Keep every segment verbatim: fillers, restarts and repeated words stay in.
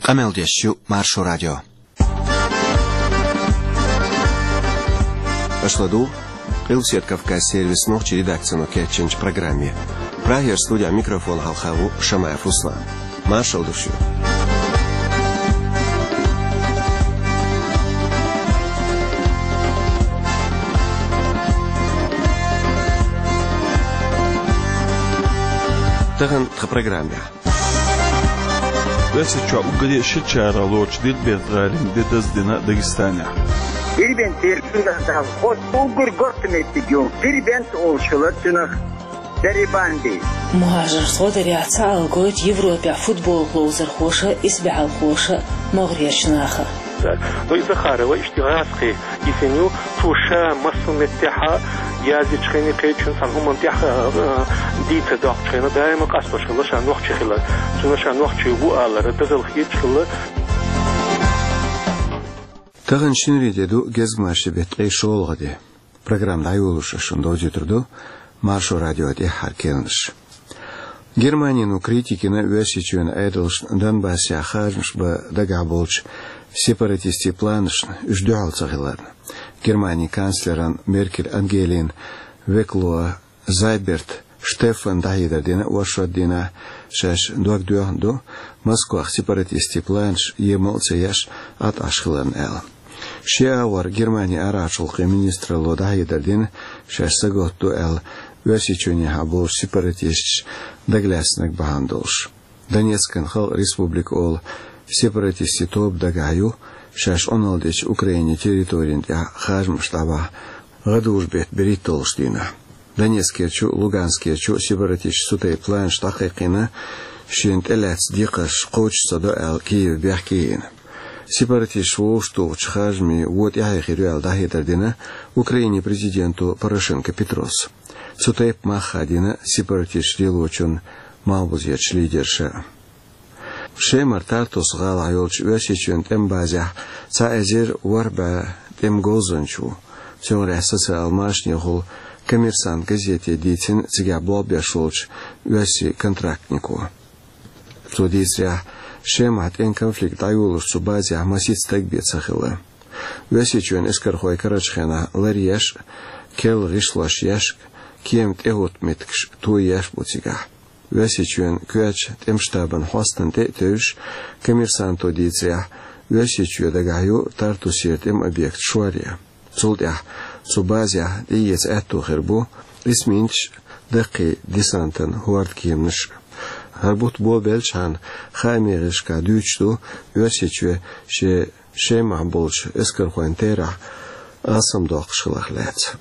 Амелдещу Маршу радио. Ашладу, Илсет Кавказ сервис ночи редакцию кетченч программе. Прагер студия микрофон Халхаву Шамаев Руслан. Маршал душу. Таган в программе. Весича угоди шичара лоч дил бетралин бедоздина Дагестане. Дирбент терпинда ход угур гортметигю. Дирбент олшулатынах дерибанди. Мухажирство деряца алгоит Европе футбол лозер хоша избял хоша мغريشناخه. Но из Захарова иштигаски исеню туша масунеттиха язычхени кечун санхумантиха дите доктрина дайма каспашла шанвахчхила суна шанвахчи буалара тазалхичхила Таган шинридеду гезгмаши бетгей шолгаде программда аюлуша шундо житрду Маршу радио де харкенш Германияну критикина весичун айдылш Донбасса хажмш ба дагаболч сепаратисти планыш үждүалцагылар. Германия канцлеран Меркель Ангелин Векло Зайберт Штефан Дайдердина Уашаддина шаш дуагдуанду Москва сепаратисти планыш емолцаяш от ашхылан эл. Шиавар Германия арачылқы министры Лодайдердин шаш саготту эл весичуни хабол сепаратист дагляснак бахандолш. Донецкан хал республик ол сепаратисти топ дагаю шаш оналдич Украине территориинде хажмштаба гадужбет беритолштина. Донецкечу Луганскечу сепаратист сутай план штахикина шинт элец дикаш коучсадо эл Киев бяхкиин. Сепаратист вошту чхажми вот яхирюал дахитардина Украине президенту Порошенко Петрос. Сутай махадина сепаратист релочун малбузяч лидерша. Шемар тартус гал айолч весичун тембазя цаэзер варба темгозончу сёресса алмашни гол коммерсант газете дитин цыга блобяшолч веси контрактнику. Судисря шемат эн конфликт айолуш субазя масиц тагбецахыла. Весичун эскархой карачхена ларияш кел ришлаш яш кемт эгот меткш туяш бутига. Весичун куач темштабан хостан тетөш коммерсанто диця весичу дагаю тартусертем объект шуария. Сулдя субазя диец эту хербу рисминч дакы десантан хуарткемнш. Харбут бобелчан хамеришка дючту весичу ше шема болч эскархуантера асам доқшылахлац.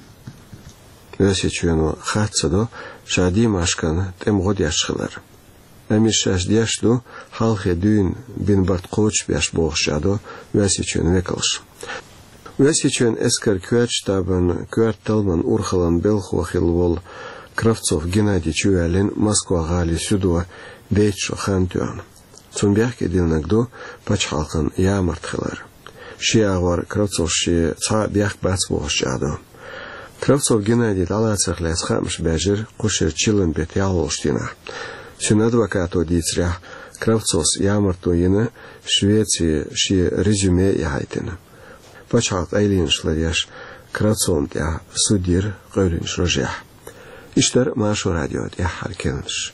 Весичуну хатсадо шади машкан тем годяшхылар. Амишаш дяшду халхе дюн бин барт коуч бяш бохшадо весичун векалш. Весичун эскар куач табан куарт талман урхалан белхуахилвол Кравцов Геннадий Чуялин Москва гали сюдуа бейчо хантуан. Цунбяхке дилнагду пачхалхан ямартхылар. Шиавар Кравцов ши ца бях бац бохшадо. Кравцов Геннадий Талацахляс хамш бежер кушер чилен бет ялолштина. Сюн адвокату дицря Кравцос ямарту йена Швеции ши резюме яхайтина. Пачхалт айлиншлар яш Кравцон тя судир гойринш рожях. Иштар Маршу радио тя харкенш.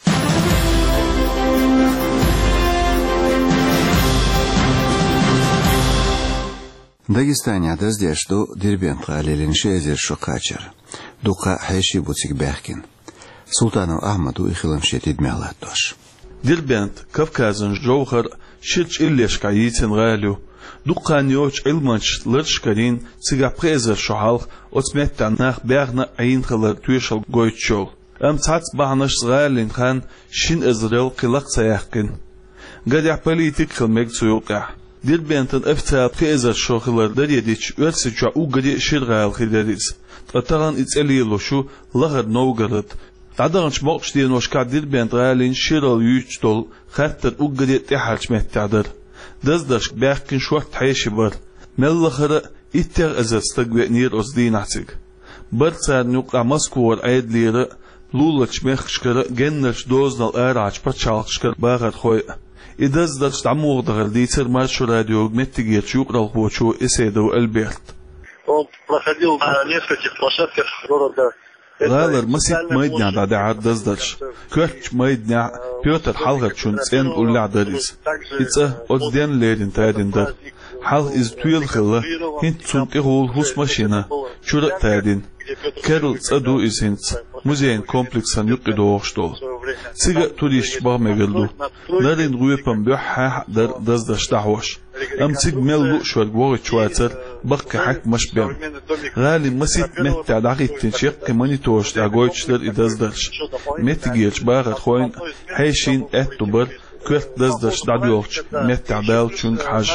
Дагестане адаздешду Дербент алелин шезер шокачер. Дука хайши бутик бяхкин. Султанов Ахмаду ихилам шетид мялатош. Дербент Кавказын жоухар шич иллешка йитин галю. Дукан йоч илманч лыршкарин цига презер шохалх оцметтанах бягна айнхалар туешал гойчол. Ам цац бахнаш галин хан шин изрел қилақ саяхкин. Гадя политик хилмег цуюка. Дербентен эфтаат презер шохалар даредич версича угади ширгал хидерис. Татаран ицелилошу лагар новгарат. Тадаранч мокштин ошка Дербент галин ширал ючтол хаттер угади тихарч меттадыр. Dazdаш бяхкин шуат хайши бар. Меллахара иттер азастаг нир оздинатик. Барцар нука Москвар айдлира лулач мехшкара геннаш дознал арач пачалшкар багат хой إدز درش تعموغ دغل ديتر مارشو راديو متجي تشوق رالخوشو إسيدو البيرت. Он проходил на нескольких площадках города. غالر مسيت مايدنع بعد عدز درش. كرتش مايدنع بيوتر حلقة شون سين أولع دريس. إتسا أدين ليدين تادين در. حلق إز تويل خلا هنت سنت إغول هوس ماشينا شورق تادين. كارل تسادو إز هنت موزين كومبلكسان يقيدو أغشتول. سيغا توريش باغ مغلدو. نارين غويبان بيوحا در دز درش دعوش. أم تيج ملو شوال غوغي شواتر بقى حك مش بيم غالي مسيت مت دقيق تنشيق مانيتوش داغويتش در إدز درش مت جيش باغر خوين هيشين أكتوبر كرت دز درش دعوش مت عبال شونك حاج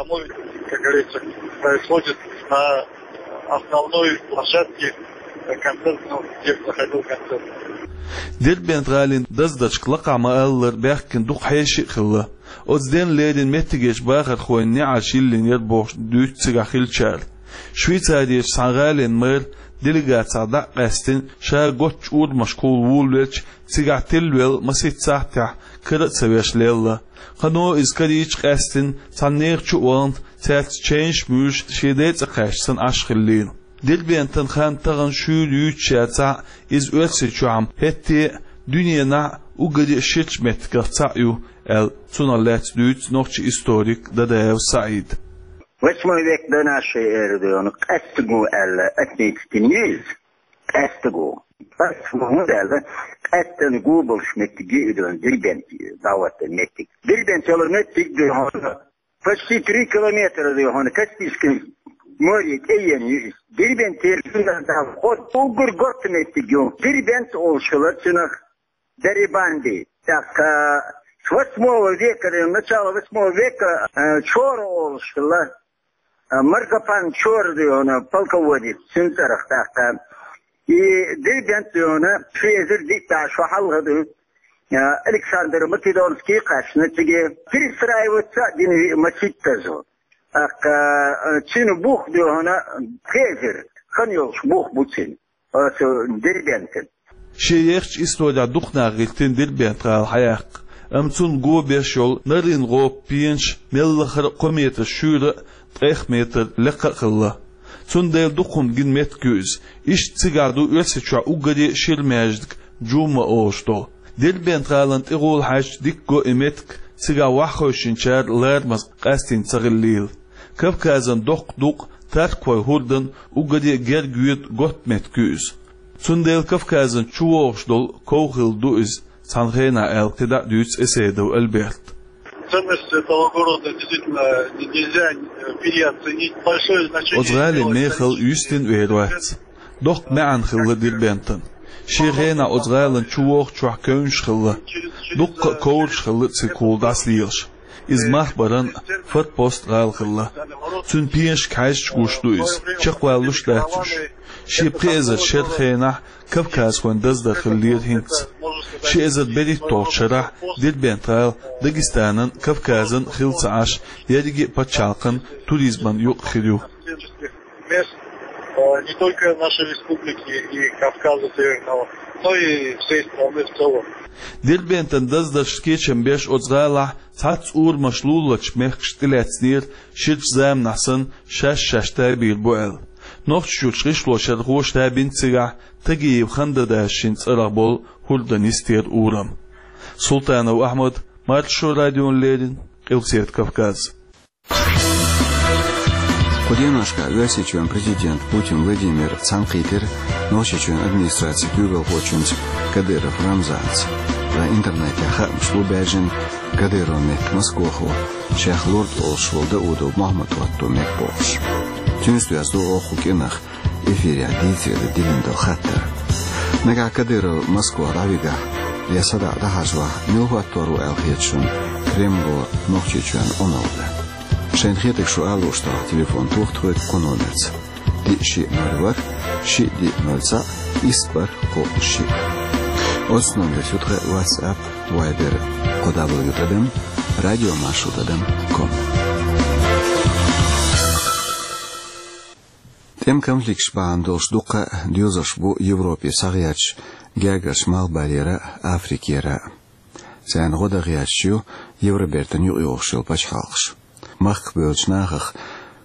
как говорится, происходит на основной площадке концертного, где проходил концерт. دير بنت غالين دز درش قلقع ما ألر بيحكن دوق حيشي خلا أزدين ليدين متجيش باخر خوين نعاشيل لين يربوش دوت سجع خيل شال شويتاريش سانغالين مر دلقات صدق قاستن شا قوتش أود مشكول وولوش سجع تلويل مسيت ساعتها كرت سويش ليلا قنو إزكاريش قاستن تنير شوانت تات تشينش موش شيدات قاشسن أشخلين دل بينتن خان تغن شو ليوت شاتع إز أوتسي شوام هتي دنيانا وقدي شيتش متقطعيو ال تونالات دوت نوتش إستوريك دادايو سعيد. Восьмой век до нашей эры, он кастгу эл этнический кастгу. Восьмой век кастен губл шметтиги идон дербенти дават меттик. Дербенти олар меттик дон почти три километра дон Каспийский море тейен юз. Дербенти сундан ход угур гот меттигю. Дербент олшылатсынах дерибанди. Так с восьмого века, начала восьмого века чора олшыла. Маргапан чорды он полководец центарах такта. И дербент он шезер дикта шахалгады. Александр Македонский кашнатиге перестраиваться дин мачиттазо. Ак чин бух дона хезер ханьолш бух буцин. Ото дербентен. شيخش إستودع دقنا غيلتين ديربينت غال حياق أمتون قو بيشول نرين غو بينش ملخر قمية الشورة تريخ متر لقا خلا تون ديل دقون جن مت كوز إش تسيقادو يسيشوا أغدي شير ماجدك جوما أوشتو ديربينت غالانت إغول حاج ديكو إمتك تسيقا واخوشين شار لارمز قاستين تغليل كب كازن دق دق تاركوي هردن أغدي جير جويت غوت مت كوز Sundel Kafkazen Chuoshdol Kohil Duiz Санхена Эл Теда Дюц Эседов Альберт. Ценность этого города действительно нельзя переоценить. Большое значение. Озгали Мехал Юстин Верват. Дох Мян Хилла Дирбентен. Ширена Озгален Чуох Чуах Кönsch Хилла. Дук Коурш Хилла Цикул Дас Лилш. Из Махбаран Фотпост Гал Хилла. Цун Пиенш Кайш Гуштуиз. Чаквалуш Датуш. شي بقيزة شير خينح كفكاز وان دزدر خلير هنكس شي ازد بري طوط شرح دير بينتال داغستانن كفكازن خلص عاش يدقي باتشالقن توريزمن يوق خليو не только нашей республики и Кавказа Северного, но и всей страны в целом. دير بينتن دزدر شكيشن بيش ازغالح تاتس اور مشلولش مخش تلاتسنير شيرش زام نحسن شاش شاشتا بيربوال نوخ شوشريش لوشر غوش تابين تسيغا تجيب خندر داشين تسرغبول هلدن يستير أورم سلطان وأحمد مارشو راديون ليرين قلسيت كافكاز Куденашка Васичуан президент Путин Владимир Цанкитер носичуан администрации Тюгал Хочунц Кадыров Рамзанц на интернете хамш лубяжин Кадыров мек Москваху Шех Лорд Олшволда Удов Махмад Ватту мек Бош Тюнсту язду оху кинах эфире адития дилиндал хаттер Нега Кадыров Москва равига ясада дахажва милхуаттору элхетшун Кремло нохчичуан оновда Шен хетек шу алушта телефон тухтует кономец. Ди ши нольвар, ши ди нольца, испар ко ши. От номер сютре WhatsApp, Viber, кодабл ютадем, радио машутадем ком. Тем конфликт шпаандолш дука дюзаш бу Европе сагяч, гягаш мал барьера Африкера. Зан года гячу Евробертен юг йогшил пачхалш. Мах бөлч нахах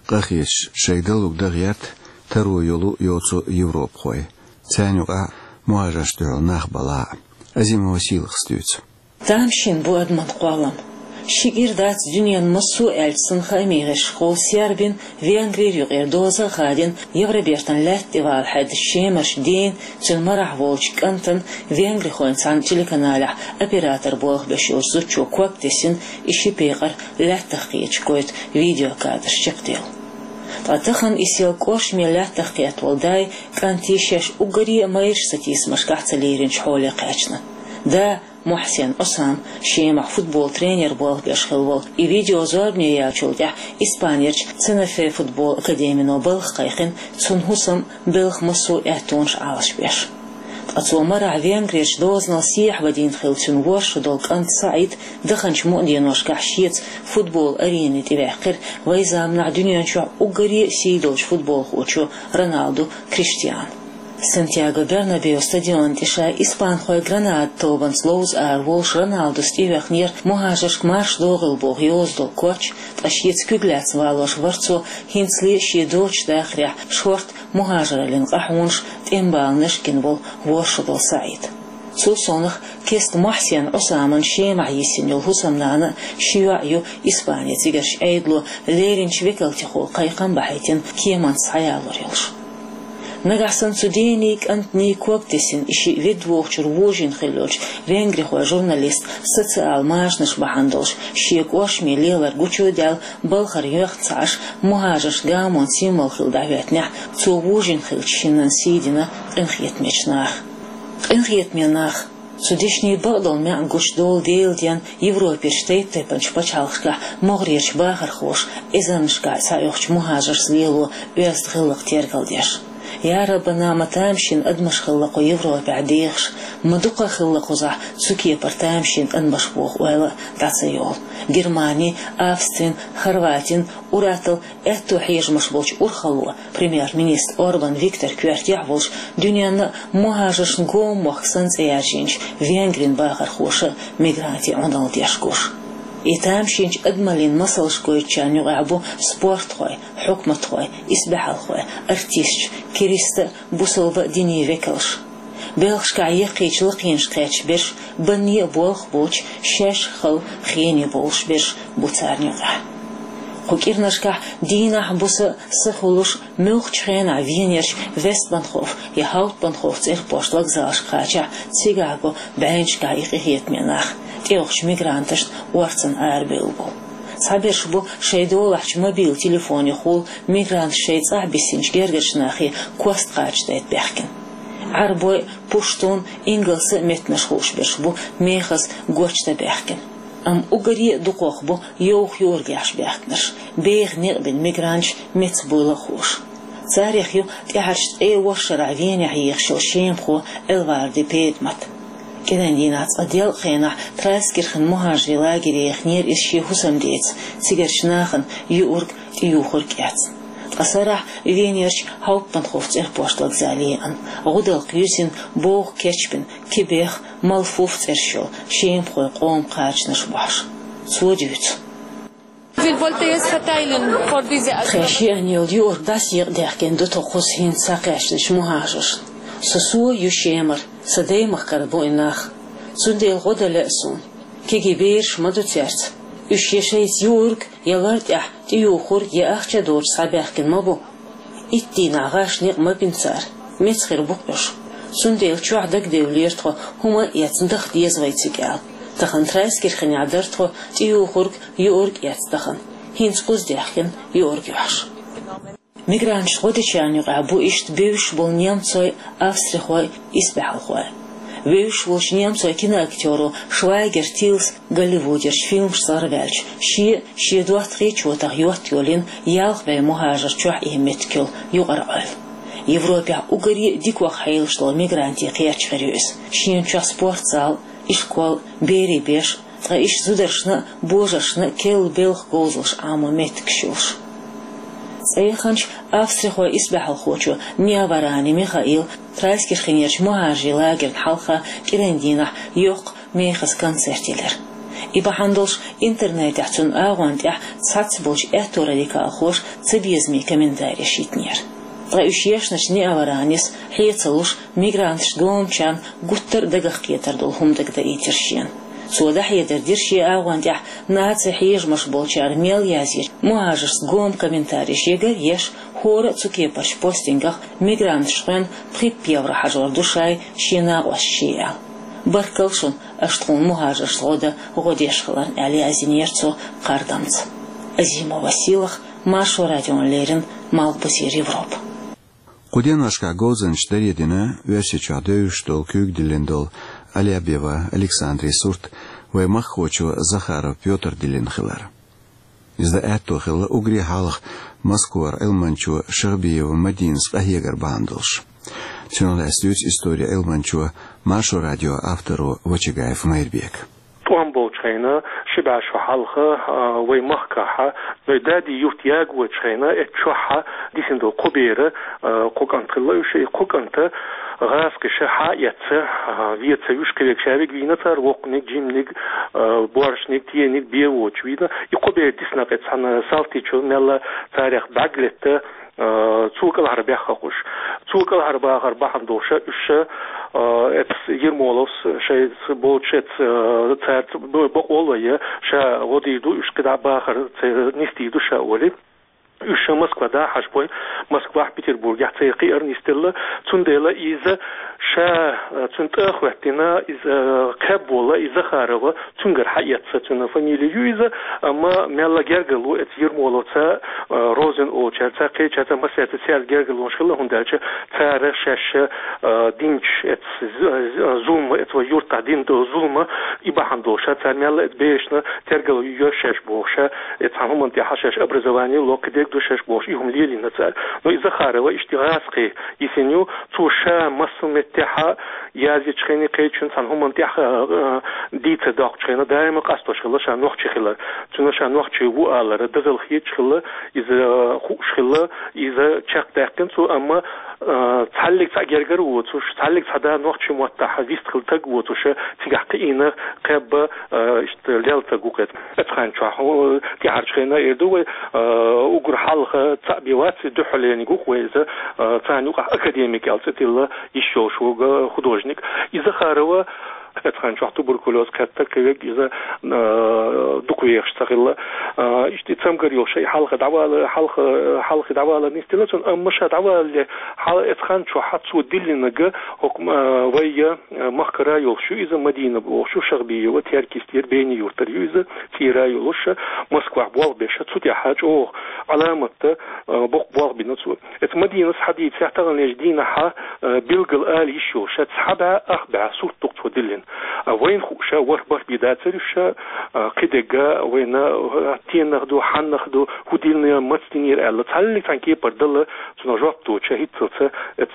гахич шейдалук дагят тару йолу йоцу Европ хой. Цянюга муажаштыл нах бала. Азим василых стюц. Тамшин бу адман квалам. Шигирдат дюнян массу эльцин хамиреш хол сербин венгрир югер доза хадин Евробертен латтивал хад шемаш дин цун марах волч кантан венгри хоин сан телеканалах оператор бог бешур зучу квактесин иши пегар латтахич койт видеокадр чектел. Татахан исел кош мелаттахет волдай кантишеш угари майш сатис машкахцалерин чхоле качна. Да Мухсин Осам, шемах футбол тренер был бешхилвол, и видеозор мне я чулдя испанерч ценафе футбол академино был хайхин цунхусам был хмасу этунш алшбеш. Отцомара венгрич дознал сих вадин хилцун вош долг ант саид даханч модинош кахшиц футбол арены тивехкер вайзам на дунянчу угари сидолч футбол хочу Роналду Криштиан. Сантьяго Бернабеу стадион тиша испан хой гранат тобан слоуз ар волш Роналду стивех нер мухажаш марш догыл бог йоздол коч ташиц күгляц валош варцу хинцли шидоч дахря шорт мухажаралин қахунш тембалныш кинбол воршудол саид. Сусонах кест Мухсин Осаман шема есинел хусамнана шиюаю испанец игаш эйдлу леринч векалтихол кайкан бахайтин кеман саялорилш. Нагасан судейник антни коптесин иши видвохчур вожин хилоч венгрихо журналист социал машнаш бахандолш шиек ошми лелар гучудел балхар йохцаш мухажаш гамон символ хилдаветня цу вожин хилчинан сидина инхетмечнах инхетменах Судишний бадал мян гучдол дейлдян Европе штейте панчпачалшка могрич бахар хош изаншка сайохч мухажаш слилу уяст хилок тергалдеш. يا ربنا ما تامشين أدمش خلقو يوروبا عديخش مدوقا خلقو زع سوكي برتامشين أدمش بوخ ويلا داتسيول Германии, Австрин, Хорватин, Уратл, эту хиж мышболч урхалуа, премьер-министр Орбан Виктор Кюартьяволш, дюняна мухажаш гом мохсан цеяжинч, Венгрин бахар хоша, мигранти онал дешкуш. И там шинч адмалин масалшкой чаню абу спорт хой, хукмат хой, избахал хой, артист, кириста бусолва дини векалш. Белшка яхич лакинш кач беш, бани болх боч, шеш хал хини болш беш буцарнюга. Кукирнашка дина буса сахулуш мюхчхена венерш Вестбанхоф и Хаутбанхоf церпош вокзалш кача Цигаго бэнчка их хетменах. Теохш мигранташ уарцан аэрбилбол. Саберш бу шейдолахч мобил телефоне хул мигрант шейц абисинч гергешнахи кост качдайт бяхкин. Арбой пуштун инглсы метнаш хушбеш бу мехас гочта бяхкин. Am ugarie duqoq bu yoq yorgash bäxtnir beeg nerbin migranch metsbula xush tsarikh yu tiharst e washra venia hiyx shoshem khu elvardi petmat keden dinats adel khena traskirkhin muhajir lageri khner ishi husamdets sigershnachen yurg yukhurkats Asarah Venierch Hauptbahnhof erpost vokzalien. Rudel Küsin Boog Ketchpin Kibech Malfuf erschol. Schemproi Qom Qachnash Bash. Zudüt. Wie wollte es verteilen vor diese Khashianil yor das yer derken do tokhos hin saqashnish muhajish. Sasu yushemer sadey maqarbo inach. Zudel godale sun. Kegibirsh madutsert. Üç yaşayız yurg, yalart ya, tiyukhur ya ahça doğru sabahkin mabu. İttiğin ağaçni mabinçar, metskir bukmuş. Sundel çuadak devlirtho, huma yatsındak diyez vaytsigal. Tahan traiskirkin yadartho, tiyukhurg yurg yatsdahan. Hins kuzdiyahkin yurg yaş. Migranç godichani qabu isht bevish bol Nemtsoy, Avstrixoy, Isbahalxoy. Вейш волш немцу кино актеру Швайгер Тилс Голливудер фильм Шсарвельч ши ши дуат речотах юат юлин ялх вей мухажар чуах иметкил югарал Европа угари диквах хайлшло мигранти қиячхариус шин чуах спортзал ишкол бери беш тра иш зудершна божашна кел белх гозлш амо меткшуш Эйханч Австрихой Исбахал хочу Ниаварани Михаил Трайскир хинерч мухажи лагерн халха кирендинах йоқ мехас концертилер. Ибо хандолш интернет яхтун агуант ях цац болч эхторалика ахош цебезми комментарий шитнер. Рающешнаш не аваранис хейцалуш мигрантш гомчан гуттер дагах кетер дол хумдагда итершен. Содах едер дирши агуант ях нацы хейж маш болчар мел язир. Муажерс гом комментарий шегер еш хора цукепаш постингах мигрантшен припевра хажор душай шина ващия. Баркалшун аштрун муажерс года годешхлан али азинерцо кардамц. Азима Василах, Машу Радион Лерин, Малбусир Европа. Куденашка Гозен Штаредина, Весича Деюштол, Кюгделендол, Алябева, Александр Сурт, Ваймахочу, Захаров, Петр Деленхилар. Изда Этохил, Угри Халах, Москвар, Элманчу, Шербиев, Мадинск, Ахегар Бандолш. Сюнолестюц история Элманчу, Машу Радио, автору Вачигаев Майрбек. Чайна, шибаш халха, ваймахкаха, дади юртяг вачайна, этчаха, дисиндо кубера, кукантлаюши, куканта, раскиша хаяца, вица юшкевик шавик винацар, вокник, джимник, боршник, тиеник, биевоч видно, и кубер диснакет сан салтичу, мелла царях даглета, цукал харбяха хуш, цукал харба харбахан доша, уша, это ермолос, шеец болчец, царц, боколая, ша води ду, ушкада бахар, нести душа оли. Уша Москва да хашбой, Москва Петербург, я цейки эрнистелла, цундела из ша цунтахватина из Кабула из Захарова, цунгар хаятца цуна фамилию из ама мелла гергалу эт ермолоца розен оча цаке чата масета сер гергалу шхила хундача цара шаша динч эт зум эт юрта дин до зума ибахандоша цар мелла эт бешна тергалу юшаш боша эт хамуман ти хашаш образование локде душаш бош ихум лили на цар. Но из Захарова иштигаски исеню цуша масуметтиха язичхени кайчун санхуман тиха дица докчхена даима қастошхила ша нохчхила цуна ша нохчи ву алара дагыл хичхила из хушхила из чактакин цу ама цаллик цагергер ву цу цаллик цада нохчи муатта вистхил таг ву цу ша цигақина қабба ишт лялта гукет ацханчва тиарчхена ирду угр халха цабивацы духалени гуквеза цанюк академик алцетилла еще шуга художник из Захарова это шо туберкулез катта кевек из дукуеш сахилла ишти цам говорил шей халха давала халха халха давала нистелсон амша давала хал это шо хатсу диллинага хукм вая махкара юлшу из Мадина болшу шарбия вот яркистер бени юртер юза тира юлша Москва бол беша цутя хаджо علامة بق بق بنصور. المدينة حديث يعتقد الجدينة ح بلغ آل يشو شت حبا أخبع صوت تقصد دلين. وين خوشة وربر بدات سرشة قدقة وين تين نخدو حن نخدو هديلنا مستنير ألا تعلق عن كي بردلا سنجابتو شهيد صوت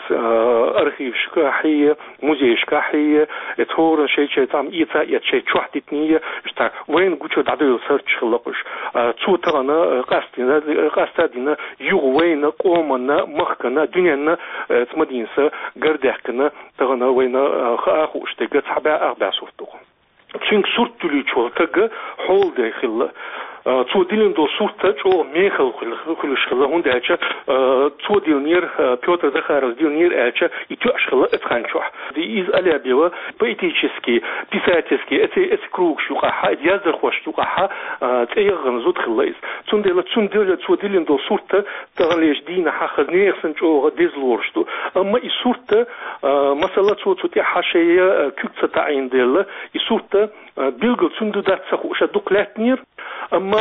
أرخيف شكاحية موزي شكاحية تهور شيء شيء تام إيتا يت شيء شوحت تنية إشتا وين قوتشو دعدو سرش خلقش صوت أنا قاستنا قاستنا يوغوينا قومنا مخكنا دنيانا تمدينسا قردحكنا تغنا وينا خاخوش تقت حبا أربع صورتو تشينك صورت تلي تشوتك حول داخل توديلن دو صورت جو ميخل كلش خلا هون داچا توديلنير بيوتر Захаров ديلنير ача и тёшхла اتخانчух دي из алябева поэтический писательский эти эти круг шуха язер хош шуха тейган зут хлайс цундела цундела тوديلن до صورت تغليش دينا хахнерсен чо дезлоршту amma и صورت масала цуцути хашия күкца таиндела и صورت билгл цунду датса хоша дуклатнир أما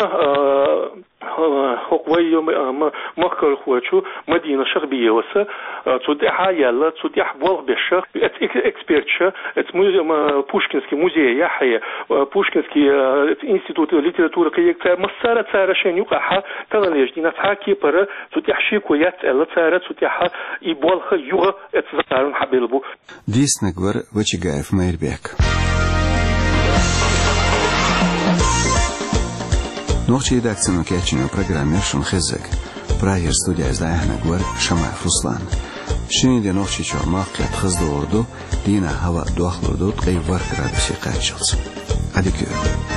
حقوقي أما مكر خواتشو مدينة شغبية وسا توديها يلا توديها بوغ بشر إكسبيرتشا اسمه بوشكنسكي موزي يحيى بوشكنسكي إنستيتوت ليتراتورة كيك مسارة سارة شين يقعها تغليش دينا تحكي برا توديها شيكو يتألا سارة توديها يبوغ يوغ اتزارن حبيلبو ديس نقبر وچيغايف ميربيك نوخشي редакцияны кечине программершин хезек. Прайер студия издаяхна гвар Шамаев Руслан. Шиниде нохчи чо мақлет хызды орду, дина хава дуахлурду тгай вар градуси қачылсы. Адикю.